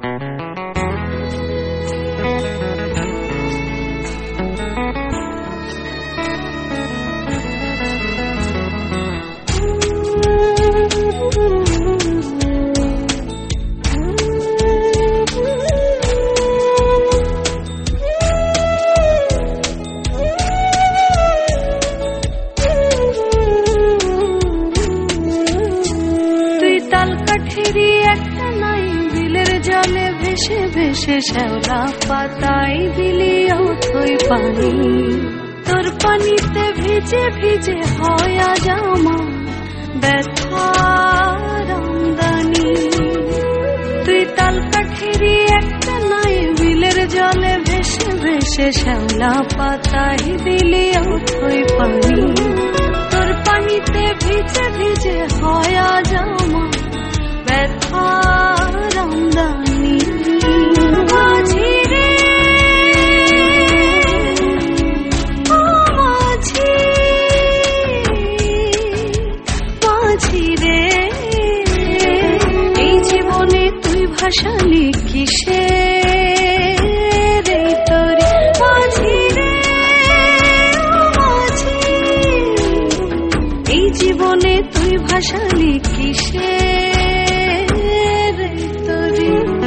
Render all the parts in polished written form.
ভেসে শ্যাওলা পাতায় দিলি অথই পানি, তোর পানিতে ভিজে ভিজে হয় আজ আমার ব্যথার আমদানি। তুই তাল কাঠেরই একটা নাই বিলের জলে ভেসে ভেসে শ্যাওলা পাতায় দিলি অথই পানি, তোর পানিতে ভিজে ভিজে হয় আজ আমার ব্যথার আমদানি। মাঝি রে ও মাঝি, মাঝি রে এই জীবনে তুই ভাসালি কিসে রে তোরে। মাঝি রে ও মাঝি এই জীবনে তুই ভাসালি কিসে রে তোরে।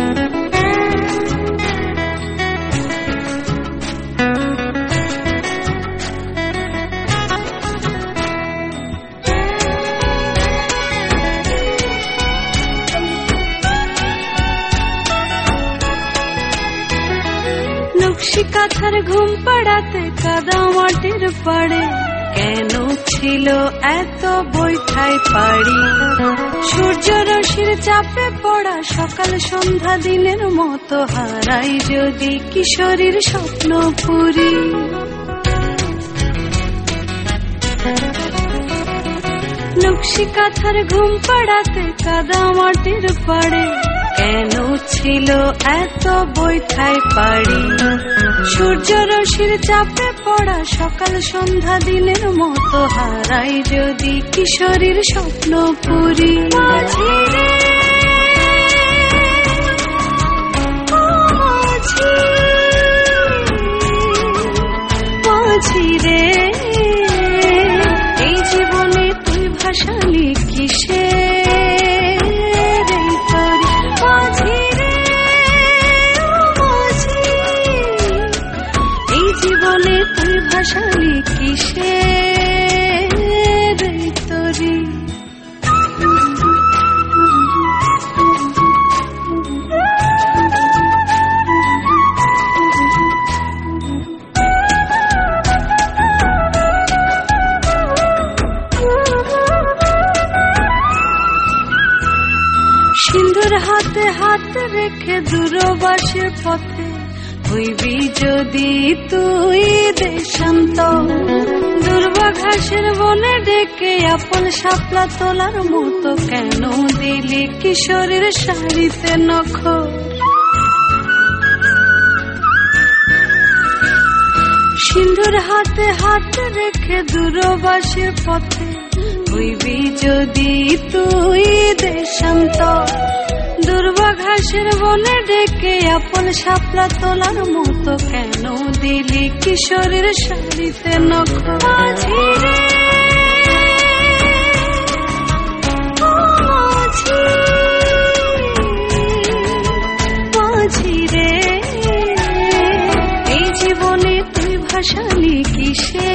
নকশি কাঁথার ঘুম পাড়াতে কাদা মাটির পাড়ে কেন ছিল এত বৈঠাই পাড়ি। সূর্য রশ্মির চাপে পড়া সকাল সন্ধ্যা দিনের মতো হারাই যদি কিশোরীর স্বপ্ন পুরি। নকশি কাঁথার ঘুম পাড়াতে কাদা মাটির পাড়ে কেন ছিল এত বৈঠাই পাড়ি। সূর্য রশ্মির চাপে পড়া সকাল সন্ধ্যা দিনের মতো হারাই যদি কিশোরীর স্বপ্ন পুরি। মাঝি রে ও মাঝি, মাঝি রে এই জীবনে তুই ভাসালি কিসে রে তোরে। মাঝি রে ও মাঝি এই জীবনে তুই ভাসালি কিসে রে তোরে। সিন্ধুর হাতে হাত রেখে দূরবাসের পথে হইবি যদি তুই দেশান্ত। দুর্বা ঘাসের বনে ডেকে আপন শাপলা তোলার মতো কেন দিলি কিশোরীর শাড়িতে নখর। সিন্ধুর হাতে হাত রেখে দূরবাসের পথে হইবি যদি তুই দেশান্ত। দুর্বা ঘাসের বনে ডেকে আপন শাপলা তোলার মতো কেন দিলি কিশোরীর শাড়িতে নখর। মাঝি রে ও মাঝি, মাঝি রে এই জীবনে তুই ভাসালি কিসে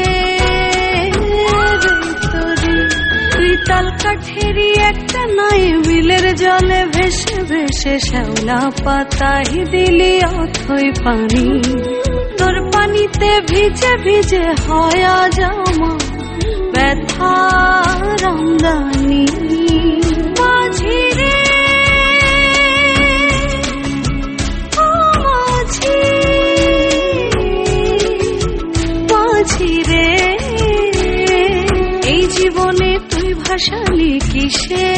রে তোরে। তুই তাল কাঠেরই একটা নাই বিলের জলে ভেসে ভেসে শ্যাওলা পাতায় দিলি অথই পানি, তোর পানিতে ভিজে ভিজে হয় আজ আমার ব্যথার আমদানি। মাঝি রে ও মাঝি, মাঝি রে এই জীবনে তুই ভাসালি কিসে